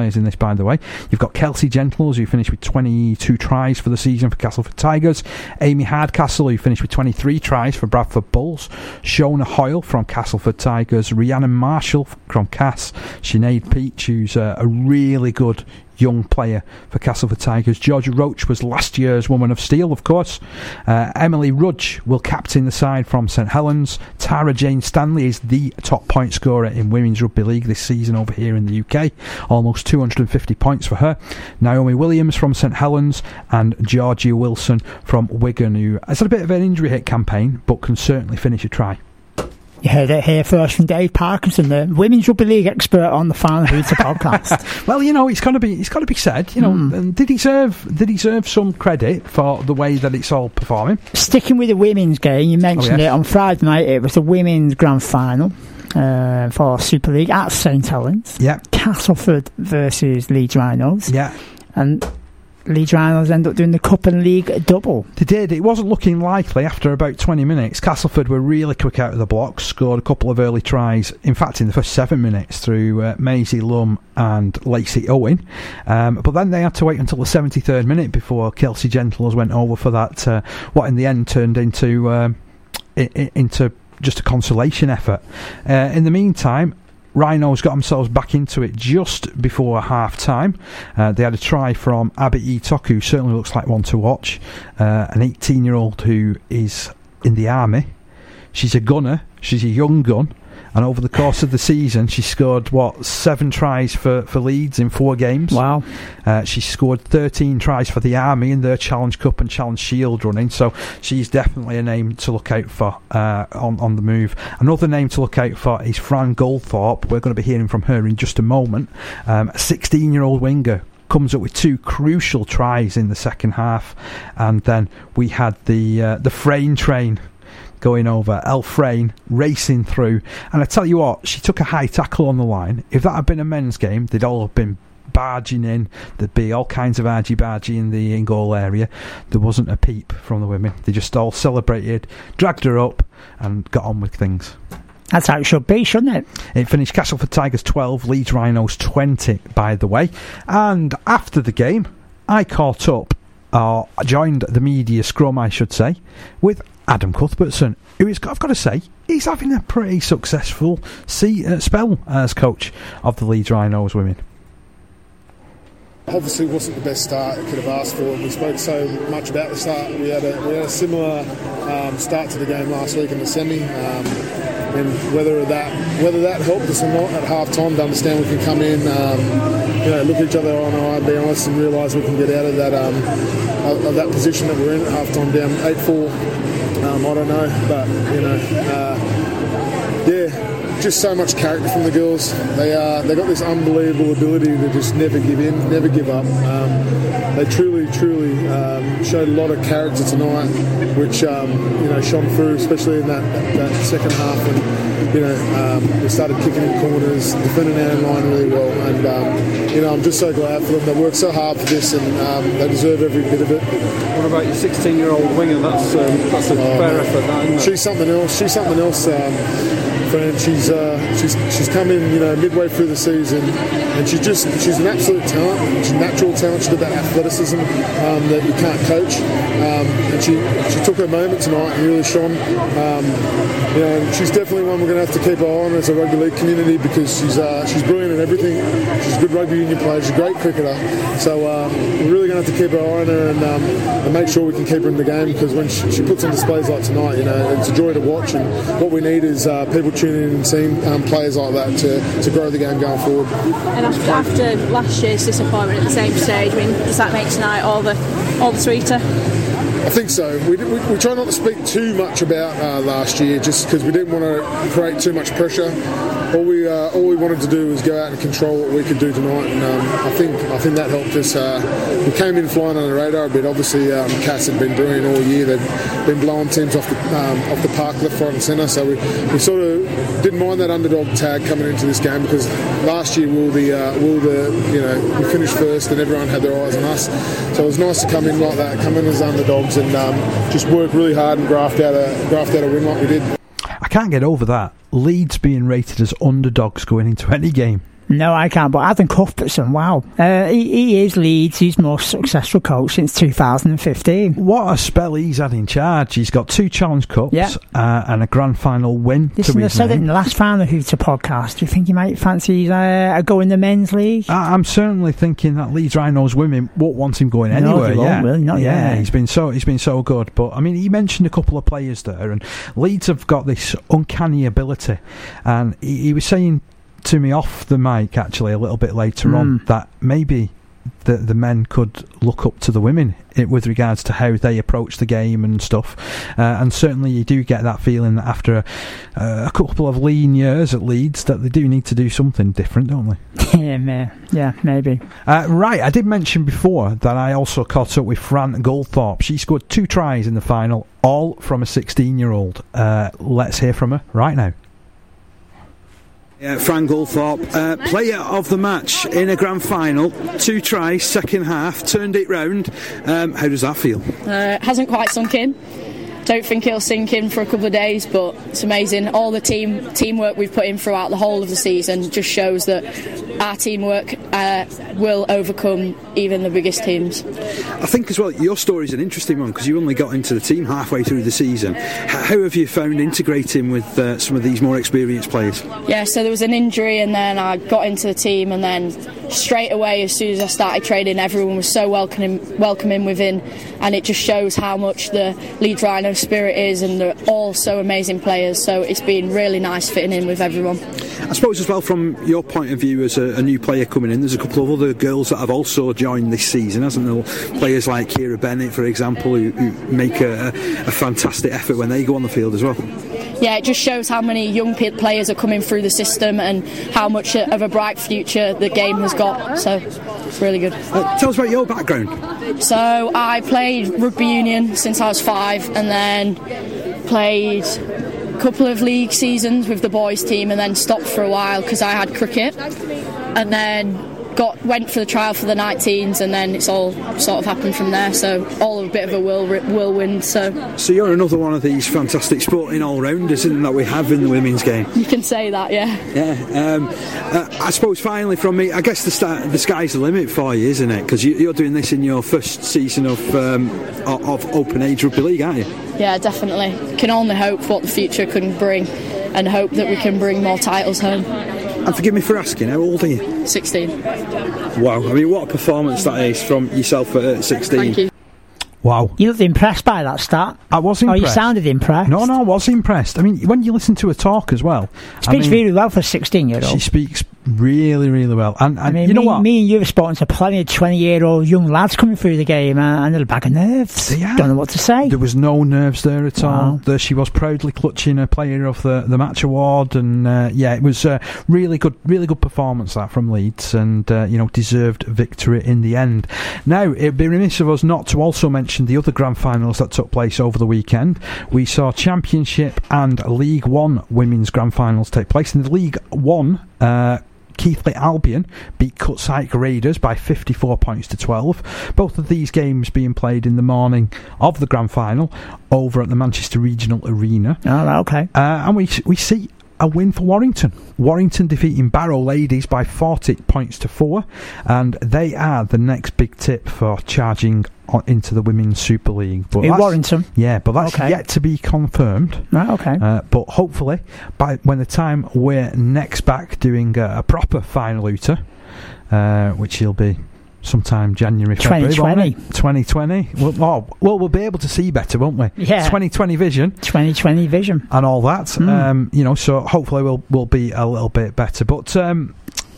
players in this, by the way. You've got Kelsey Gentles, who finished with twenty-two tries for the season for Castleford Tigers. Amy Hardcastle, who finished with twenty-three tries for Bradford Bulls. Shona Hoyle from Castleford Tigers. Rhiannon Marshall from Cass. Sinead Peach, who's a, a really good young player for Castleford Tigers. Georgia Roach was last year's Woman of Steel, of course. Uh, Emily Rudge will captain the side from St Helens. Tara Jane Stanley is the top point scorer in Women's Rugby League this season over here in the U K. Almost two hundred fifty points for her. Naomi Williams from St Helens and Georgia Wilson from Wigan, who has had a bit of an injury hit campaign but can certainly finish a try. You heard it here first from Dave Parkinson, the Women's Rugby League expert on the Final Hooter podcast. Well, you know, it's got to be it's got to be said. You know, mm. and did he deserve did he deserve some credit for the way that it's all performing? Sticking with the women's game, you mentioned oh, yes. it on Friday night. It was the women's grand final uh, for Super League at St Helens. Yeah, Castleford versus Leeds Rhinos. Yeah, and Leeds Rhinos end up doing the Cup and League double. They did. It wasn't looking likely after about twenty minutes. Castleford were really quick out of the blocks, scored a couple of early tries, in fact in the first seven minutes through uh, Maisie Lum and Lacey Owen, um, but then they had to wait until the seventy-third minute before Kelsey Gentles went over for that, uh, what in the end turned into um, I- I- into just a consolation effort. Uh, in the meantime, Rhinos got themselves back into it just before half time. Uh, they had a try from Abby Etok, who certainly looks like one to watch. Uh, an eighteen year old who is in the army. She's a gunner, she's a young gun, and over the course of the season she scored what seven tries for, for Leeds in four games. Wow. Uh, she scored thirteen tries for the Army in their Challenge Cup and Challenge Shield running, so she's definitely a name to look out for uh, on, on the move. Another name to look out for is Fran Goldthorpe. We're going to be hearing from her in just a moment. Um, a sixteen year old winger comes up with two crucial tries in the second half, and then we had the uh, the Frayne train going over, Elle Frayne racing through, and I tell you what, she took a high tackle on the line. If that had been a men's game, they'd all have been barging in. There'd be all kinds of argy-bargy in the in-goal area. There wasn't a peep from the women. They just all celebrated, dragged her up and got on with things. That's how it should be, shouldn't it? It finished Castleford Tigers twelve, Leeds Rhinos twenty, by the way. And after the game, I caught up, or uh, joined the media scrum, I should say, with Adam Cuthbertson, who is, I've got to say, he's having a pretty successful see, uh, spell as coach of the Leeds Rhinos women. Obviously wasn't the best start I could have asked for. We spoke so much about the start. We had a, we had a similar um, start to the game last week in the semi, um, and whether that whether that helped us or not at half time to understand we can come in, um, you know, look at each other on eye, be honest, and realise we can get out of that um, of that position that we're in at half time, down eight four. Um, I don't know, but you know, uh, yeah, just so much character from the girls. They uh, they got this unbelievable ability to just never give in, never give up. Um, they truly, truly um, showed a lot of character tonight, which um, you know shone through, especially in that, that, that second half when you know um, we started kicking in corners, defending our line really well, and um, you know I'm just so glad for them. They worked so hard for this, and um, they deserve every bit of it. What about your sixteen year old winger? That's um, that's a oh, fair effort, that, isn't it? She's something else. She's something else. Um, Friend, she's uh, she's she's come in, you know, midway through the season, and she's just she's an absolute talent. She's natural talent. She's got that athleticism um, that you can't coach. Um, and she she took her moment tonight and really shone. Um, you know, and she's definitely one we're going to have to keep our eye on as a rugby league community because she's uh, she's brilliant at everything. She's a good rugby union player. She's a great cricketer. So um, we're really going to have to keep our eye on her and, um, and make sure we can keep her in the game because when she, she puts on displays like tonight, you know, it's a joy to watch. And what we need is uh, people tuning in and seeing um, players like that to, to grow the game going forward. And after, after last year's disappointment at the same stage, I mean, does that make tonight all the all the sweeter? I think so. We, we, we try not to speak too much about uh, last year just because we didn't want to create too much pressure. All we uh, all we wanted to do was go out and control what we could do tonight, and um, I think I think that helped us. Uh, we came in flying on the radar a bit. Obviously, um, Cass had been brilliant all year. They've been blowing teams off the um, off the park, left, right, and centre. So we, we sort of didn't mind that underdog tag coming into this game because last year we were the uh, we were the you know we finished first and everyone had their eyes on us. So it was nice to come in like that, come in as underdogs, and um, just work really hard and graft out a graft out a win like we did. I can't get over that. Leeds being rated as underdogs going into any game. No, I can't. But Adam Cuthbertson, wow, uh, he, he is Leeds' his most successful coach since two thousand fifteen. What a spell he's had in charge. He's got two Challenge Cups yeah. uh, and a grand final win. Listen, to I his said name. it in the last Final Hooter podcast. Do you think he might fancy uh, a go in the men's league? I, I'm certainly thinking that Leeds Rhinos women won't want him going No, anywhere. they won't, yeah, really, not yeah. yet. He's been so he's been so good. But I mean, he mentioned a couple of players there, and Leeds have got this uncanny ability. And he, he was saying to me off the mic actually a little bit later Mm. on that maybe the the men could look up to the women it, with regards to how they approach the game and stuff, uh, and certainly you do get that feeling that after a, uh, a couple of lean years at Leeds that they do need to do something different, don't they? yeah, may, yeah, maybe. Uh, right, I did mention before that I also caught up with Fran Goldthorpe. She scored two tries in the final, all from a sixteen year old. Uh, let's hear from her right now. Yeah, Fran Goldthorpe, uh, player of the match in a grand final, two tries, second half, turned it round. Um, how does that feel? Uh, hasn't quite sunk in. Don't think it'll sink in for a couple of days, but it's amazing. All the team teamwork we've put in throughout the whole of the season just shows that our teamwork uh, will overcome even the biggest teams. I think as well, your story is an interesting one because you only got into the team halfway through the season. H- how have you found integrating with uh, some of these more experienced players? Yeah, so there was an injury and then I got into the team, and then straight away as soon as I started training, everyone was so welcoming, welcoming within, and it just shows how much the Leeds Rhino spirit is, and they're all so amazing players, so it's been really nice fitting in with everyone. I suppose as well from your point of view as a, a new player coming in, there's a couple of other girls that have also joined this season, hasn't there? Players like Kira Bennett, for example, who, who make a, a fantastic effort when they go on the field as well. Yeah, it just shows how many young players are coming through the system and how much of a bright future the game has got, so it's really good. Uh, tell us about your background. So I played rugby union since I was five, and then played a couple of league seasons with the boys team, and then stopped for a while because I had cricket, and then got went for the trial for the nineteens, and then it's all sort of happened from there, so all a bit of a whirl, whirlwind. So so you're another one of these fantastic sporting all-rounders, isn't it, that we have in the women's game? You can say that, yeah. Yeah. Um, uh, I suppose finally from me, I guess the start, the sky's the limit for you, isn't it? Because you, you're doing this in your first season of um, of Open Age Rugby League, aren't you? Yeah, definitely. Can only hope what the future can bring, and hope that we can bring more titles home. And forgive me for asking, how old are you? sixteen. Wow, I mean, what a performance that is from yourself at sixteen. Thank you. Wow. You looked impressed by that stat. I was impressed. Oh, you sounded impressed. No, no, I was impressed. I mean, when you listen to her talk as well... Speaks I mean, really well for a sixteen-year-old. She speaks really, really well. And, and I mean, you know me, what? me and you have spoken to plenty of twenty-year-old young lads coming through the game, uh, and they're a bag of nerves. Yeah. Don't know what to say. There was no nerves there at Wow. all. There she was proudly clutching a player of the, the match award, and uh, yeah, it was a really good, really good performance that from Leeds, and uh, you know, deserved victory in the end. Now, it'd be remiss of us not to also mention the other grand finals that took place over the weekend. We saw Championship and League One women's grand finals take place. In the League One, uh, Keighley Albion beat Cutsike Raiders by fifty-four points to twelve. Both of these games being played in the morning of the grand final over at the Manchester Regional Arena. Oh, okay. Uh, and we we see a win for Warrington. Warrington defeating Barrow Ladies by forty points to four, and they are the next big tip for charging on into the Women's Super League. But in Warrington? Yeah, but that's okay. yet to be confirmed. Right, okay. Uh, but hopefully, by when the time we're next back doing uh, a proper final hooter, uh, which will be sometime January, February, twenty twenty. twenty twenty. Well, oh, well, we'll be able to see better, won't we? Yeah. twenty twenty vision. twenty twenty vision. And all that. Mm. Um, you know, so hopefully we'll we'll be a little bit better. But um,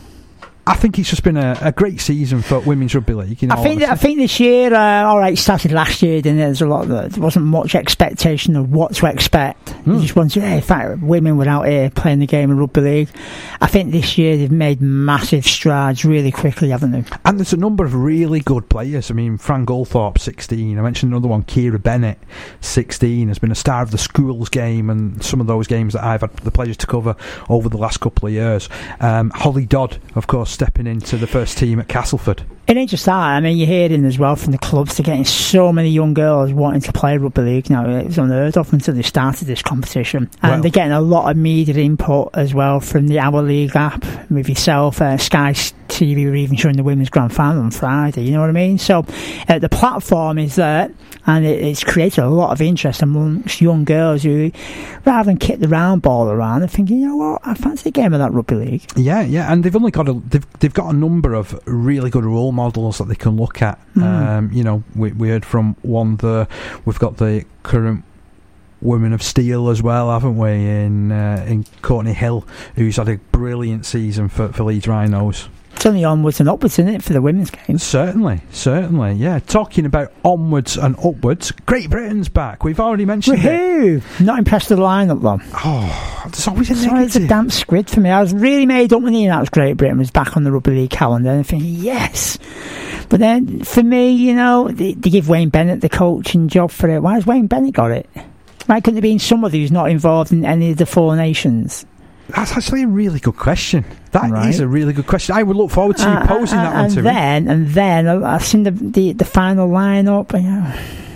I think it's just been a, a great season for Women's Rugby League. You know, I think that, I think this year, uh, all right, started last year, then there's a lot of, there wasn't much expectation of what to expect. Mm. You just wanted, hey, in fact, women were out here playing the game of rugby league. I think this year they've made massive strides really quickly, haven't they? And there's a number of really good players. I mean, Fran Goldthorpe, sixteen. I mentioned another one, Kira Bennett, sixteen, has been a star of the schools game and some of those games that I've had the pleasure to cover over the last couple of years. Um, Holly Dodd, of course, stepping into the first team at Castleford. It ain't just that. I mean, you're hearing as well from the clubs, they're getting so many young girls wanting to play rugby league now. It was unheard of until they started this competition. And Well- they're getting a lot of media input as well from the Our League app with yourself. Uh, Sky T V were even showing the women's grand final on Friday, you know what I mean? So uh, the platform is there, and it, it's created a lot of interest amongst young girls who, rather than kick the round ball around, are thinking, you know what, I fancy a game of that rugby league. Yeah, yeah, and they've only got a they've they've got a number of really good role models that they can look at. Mm. Um, you know, we we heard from one the we've got the current Women of Steel as well, haven't we? In uh, in Courtney Hill, who's had a brilliant season for for Leeds Rhinos. It's only onwards and upwards, isn't it, for the women's game? Certainly, certainly, yeah. Talking about onwards and upwards, Great Britain's back. We've already mentioned it. Woohoo! Not impressed with the lineup, though. Oh, there's always a Sorry, negative. it's a damp squid for me. I was really made up when he announced Great Britain was back on the Rugby League calendar and thinking, yes. But then, for me, you know, they, they give Wayne Bennett the coaching job for it. Why has Wayne Bennett got it? Why couldn't it be somebody who's not involved in any of the four nations? That's actually a really good question. That Right. is a really good question. I would look forward to you Uh, posing uh, that one and to me. then, And then, I- I've seen the, the, the final lineup. And, uh,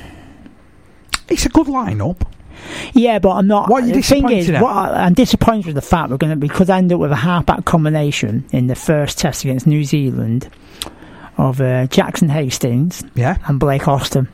It's a good lineup. Yeah, but I'm not. What are you the thing is, disappointed at? what I, I'm disappointed with the fact we're going to because I ended up with a halfback combination in the first test against New Zealand of uh, Jackson Hastings Yeah. and Blake Austin.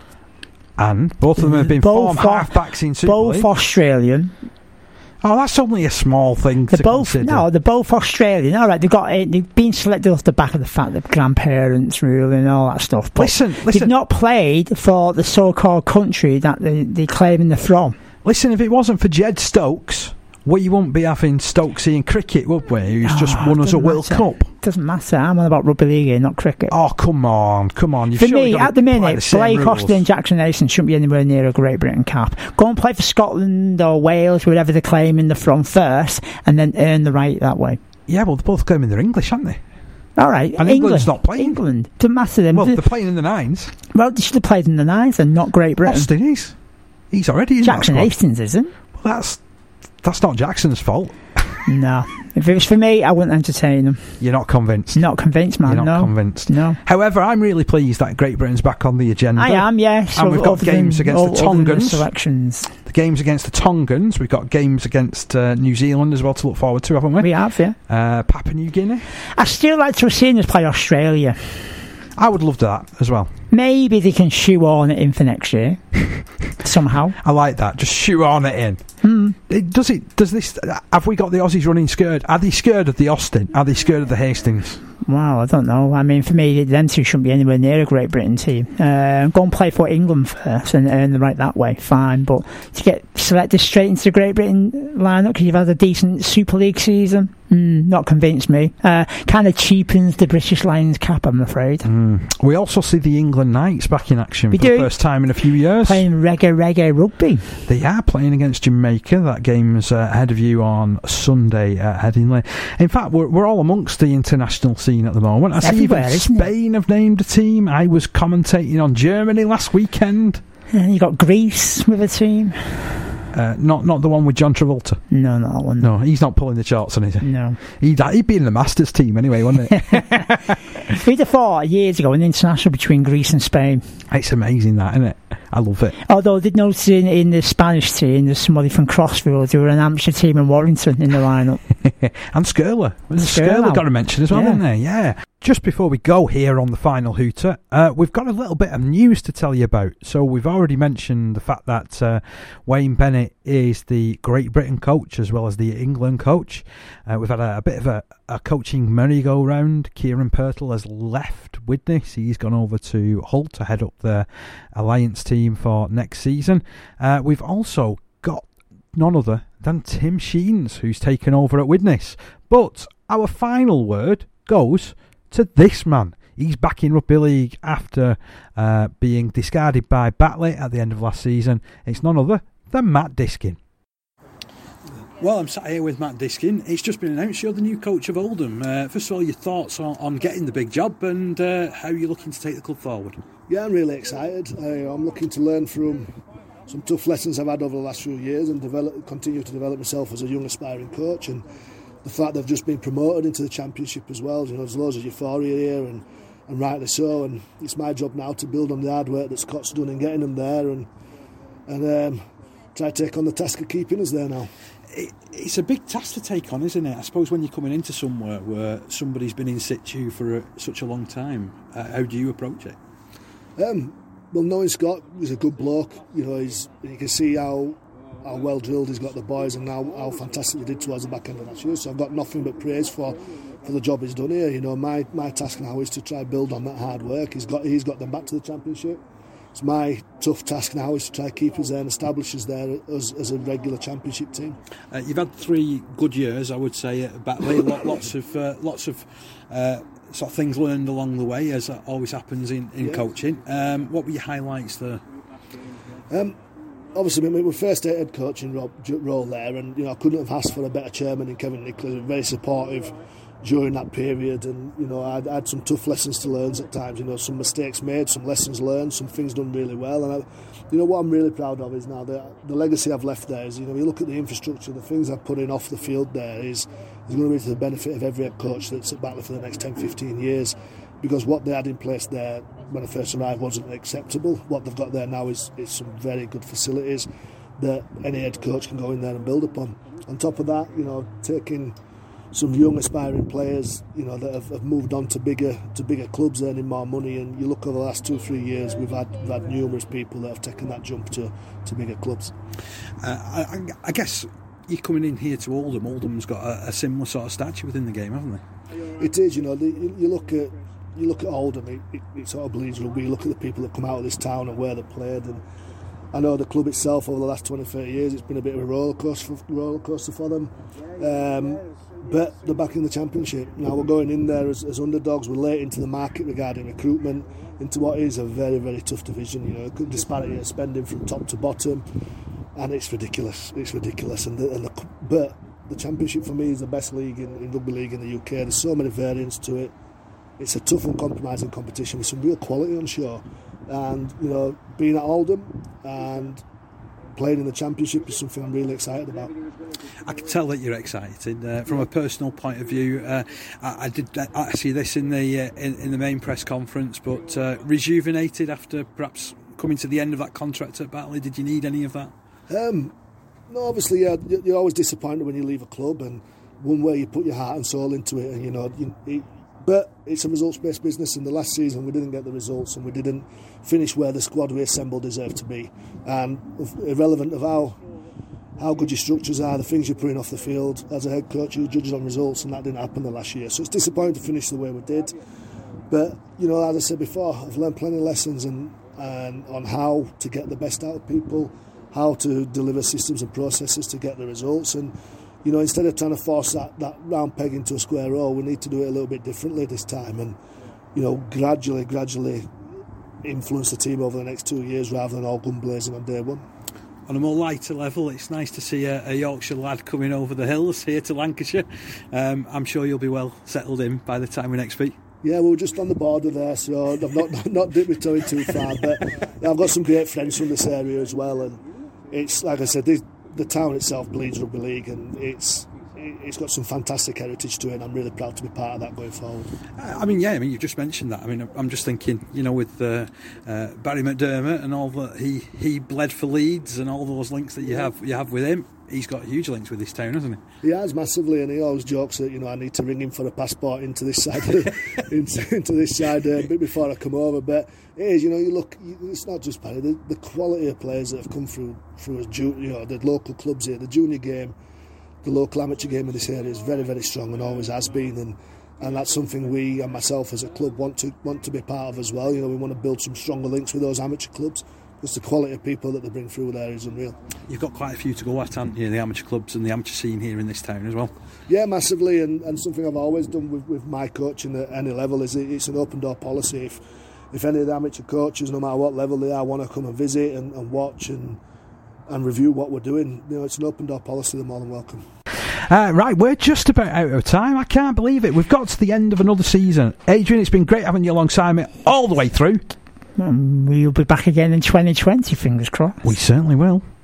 And both of them have been Both formed are- half-backs in Super Both League. Australian. Oh, that's only a small thing They're to both consider. no, they're both Australian. All right, they've got it. They've been selected off the back of the fact that grandparents ruling and all that stuff. But Listen, they've listen. not played for the so-called country that they they claiming they're from. Listen, if it wasn't for Jed Stokes, we wouldn't be having Stokesy in cricket, would we? Who's just Oh, won us a doesn't World matter. Cup. Doesn't matter. I'm on about rugby league here, not cricket. Oh, come on, come on. You've For surely me, got at the to apply minute, the same Blake rules. Austin and Jackson Hastings shouldn't be anywhere near a Great Britain cap. Go and play for Scotland or Wales, wherever they're claiming they're from first, and then earn the right that way. Yeah, well, they're both claiming they're English, aren't they? All right, And England, England's not playing. England doesn't matter then. Well, Well, they're playing in the nines. well, they should have played in the nines and not Great Britain. Austin is. He's already in Jackson that squad. Hastings isn't. Well, that's that's not Jackson's fault. No, if it was for me, I wouldn't entertain them. You're not convinced. Not convinced, man. You're not no, convinced. no. However, I'm really pleased that Great Britain's back on the agenda. I am, yes. And we've got games against the Tongans. Selections. The games against the Tongans. We've got games against uh, New Zealand as well to look forward to, haven't we? We have, yeah. Uh, Papua New Guinea. I still like to have seen us play Australia. I would love that as well. Maybe they can shoehorn it in for next year somehow. I like that. Just shoe on it in. Hmm. It, does it? Does this? Have we got the Aussies running scared? Are they scared of the Austin? Are they scared of the Hastings? Wow, I don't know. I mean, for me, them two shouldn't be anywhere near a Great Britain team. Uh, go and play for England first and earn the right that way, fine. But to get selected straight into the Great Britain lineup because you've had a decent Super League season, mm, not convinced me. Uh, kind of cheapens the British Lions cap, I'm afraid. Mm. We also see the England Knights back in action We for do. the first time in a few years. Playing reggae reggae rugby. They are playing against Jamaica. That game's uh, ahead of you on Sunday at Headingley. In fact, we're, we're all amongst the international scene at the moment. I It's see even everywhere, isn't it? Spain have named a team. I was commentating on Germany last weekend. And you got Greece with a team. Uh, not not the one with John Travolta. No, not that one. No, he's not pulling the charts on it. No. He'd, he'd be in the Masters team anyway, wouldn't it? Who'd have thought years ago an international between Greece and Spain? It's amazing that, isn't it? I love it. Although I did notice in, in the Spanish team there's somebody from Crossfield who were an amateur team in Warrington in the lineup. And Skirler. Skirler. Skirler got a mention as well, Yeah. didn't they? Yeah. Just before we go here on the final hooter, uh, we've got a little bit of news to tell you about. So we've already mentioned the fact that uh, Wayne Bennett is the Great Britain coach as well as the England coach. Uh, we've had a, a bit of a, a coaching merry-go-round. Kieran Pirtle has left Widnes. He's gone over to Hull to head up the Alliance team for next season. Uh, we've also got none other than Tim Sheens, who's taken over at Widnes. But our final word goes to this man. He's back in Rugby League after uh, being discarded by Batley at the end of last season. It's none other than Matt Diskin. Well, I'm sat here with Matt Diskin. It's just been announced you're the new coach of Oldham. Uh, first of all, your thoughts on, on getting the big job and uh, how you're looking to take the club forward. Yeah, I'm really excited. I, I'm looking to learn from some tough lessons I've had over the last few years and develop, continue to develop myself as a young aspiring coach. And the fact they've just been promoted into the Championship as well. You know, there's loads of euphoria here, and, and rightly so. And it's my job now to build on the hard work that Scott's done in getting them there, and and um, try to take on the task of keeping us there now. It, it's a big task to take on, isn't it? I suppose when you're coming into somewhere where somebody's been in situ for a, such a long time, uh, how do you approach it? Um, well, knowing Scott, he's a good bloke. You know, he's you can see how how well drilled he's got the boys, and how, how fantastic he did towards the back end of that year. So I've got nothing but praise for, for the job he's done here. You know, my, my task now is to try and build on that hard work. He's got he's got them back to the Championship. It's my tough task now is to try and keep us there and establish us there as, as a regular Championship team. Uh, you've had three good years, I would say, at Batley. lots of uh, lots of uh, sort of things learned along the way, as always happens in, in yeah. coaching. Um, what were your highlights there? Um, obviously, my first head coaching role there, and you know I couldn't have asked for a better chairman in Kevin Nicholas. Very supportive during that period, and you know I had some tough lessons to learn at times. You know, some mistakes made, some lessons learned, some things done really well. And I, you know what I'm really proud of is now the the legacy I've left there is, you know, you look at the infrastructure, the things I've put in off the field there is is going to be to the benefit of every head coach that's at Batley for the next ten, fifteen years. Because what they had in place there when I first arrived wasn't acceptable. What they've got there now is, is some very good facilities that any head coach can go in there and build upon. On top of that, you know, taking some young aspiring players, you know, that have, have moved on to bigger to bigger clubs, earning more money. And you look over the last two, three years, we've had we've had numerous people that have taken that jump to, to bigger clubs. Uh, I, I guess you're coming in here to Oldham. Oldham's got a, a similar sort of stature within the game, haven't they? It is, you know. The, you look at you look at Oldham, it, it, it sort of bleeds rugby. You look at the people that come out of this town and where they played, and I know the club itself over the last twenty, thirty years, it's been a bit of a roller coaster for, roller coaster for them. Um, but they're back in the Championship. Now we're going in there as, as underdogs. We're late into the market regarding recruitment into what is a very, very tough division. You know, disparity of spending from top to bottom, and it's ridiculous. It's ridiculous. And, the, and the, but the Championship for me is the best league in, in rugby league in the U K. There's so many variants to it. It's a tough, uncompromising competition with some real quality on show. And, you know, being at Oldham and playing in the Championship is something I'm really excited about. I can tell that you're excited. Uh, from a personal point of view, uh, I, I did I see this in the uh, in, in the main press conference, but uh, rejuvenated after perhaps coming to the end of that contract at Batley. Did you need any of that? Um, no, obviously, yeah, you're always disappointed when you leave a club, and one way you put your heart and soul into it, and you know, you, it, but it's a results-based business, and the last season we didn't get the results and we didn't finish where the squad we assembled deserved to be. And irrelevant of how how good your structures are, the things you're putting off the field, as a head coach you judge on results, and that didn't happen the last year. So it's disappointing to finish the way we did. But, you know, as I said before, I've learned plenty of lessons and, and on how to get the best out of people, how to deliver systems and processes to get the results. And you know, instead of trying to force that, that round peg into a square hole, we need to do it a little bit differently this time, and you know, gradually, gradually influence the team over the next two years rather than all gun blazing on day one. On a more lighter level, it's nice to see a, a Yorkshire lad coming over the hills here to Lancashire. Um, I'm sure you'll be well settled in by the time we next speak. Yeah, we were just on the border there, so I've not not, not dipped my toe in too far, but I've got some great friends from this area as well, and it's like I said, this, the town itself bleeds rugby league, and it's it's got some fantastic heritage to it, and I'm really proud to be part of that going forward. I mean, yeah, I mean, you've just mentioned that. I mean, I'm just thinking, you know, with uh, uh, Barry McDermott and all that, he he bled for Leeds and all those links that you yeah. have you have with him. He's got huge links with this town, hasn't he? He has massively, and he always jokes that, you know, I need to ring him for a passport into this side, of, into, into this side uh, a bit before I come over. But it is, you know, you look, it's not just Barry. The, the quality of players that have come through through as ju- you know, the local clubs here, the junior game, the local amateur game in this area is very, very strong and always has been, and and that's something we and myself as a club want to want to be part of as well. You know, we want to build some stronger links with those amateur clubs. Because the quality of people that they bring through there is unreal. You've got quite a few to go at, haven't you? The amateur clubs and the amateur scene here in this town as well. Yeah, massively, and, and something I've always done with, with my coaching at any level is it, it's an open door policy. If if any of the amateur coaches, no matter what level they are, want to come and visit and, and watch and and review what we're doing, you know, it's an open door policy. They're more than welcome. Uh, right, we're just about out of time. I can't believe it. We've got to the end of another season. Adrian, it's been great having you alongside me all the way through. We'll be back again in twenty twenty, fingers crossed. We certainly will.